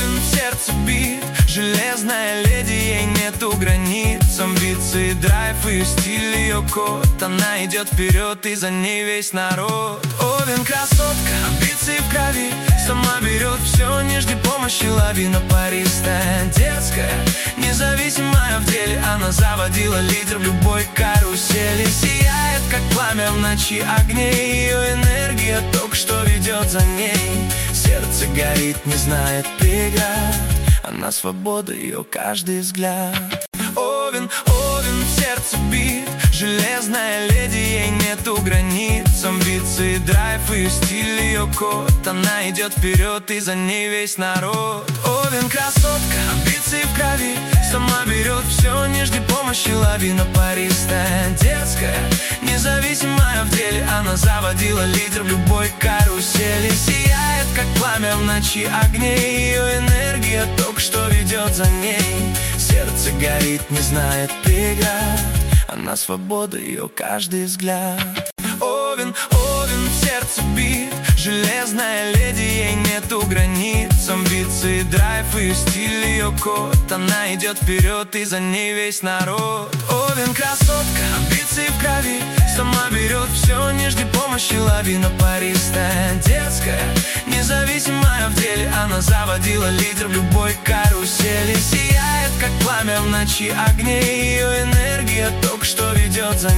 Овен в сердце бит, железная леди, ей нету границ. Амбиции, драйв, ее стиль, ее код. Она идет вперед, и за ней весь народ. Овен красотка, амбиции в крови, сама берет все, не жди помощи, лови. Напористая, дерзкая, независимая в деле. Она заводила лидер в любой карусели. Сияет, как пламя в ночи огней. Ее энергия ток, что ведет за ней. Сердце горит, не знает преград. Она свобода, ее каждый взгляд. Овен, овен в сердце бит, железная леди, ей нету границ. Амбиции, драйв, ее стиль, ее код. Она идет вперед, и за ней весь народ. Овен красотка, амбиции в крови, сама берет все, не жди помощи, лови. Напористая, дерзкая, независимая в деле. Она заводила лидер в любой карусели. Сияет, как пламя в ночи огней. Ее энергия ток, что ведет за ней. Сердце горит, не знает преград. Она свобода, ее каждый взгляд. Овен, овен в сердце бит, железная леди, ей нету границ. Амбиции, драйв, ее стиль, ее код. Она идет вперед, и за ней весь народ. Овен красотка, амбиции в крови, сама берет все, не жди помощи, лови. Напористая, дерзкая, независимая в деле. Она заводила лидер в любой карусели. Сияет, как пламя в ночи огней. Ее энергия ток, что ведет за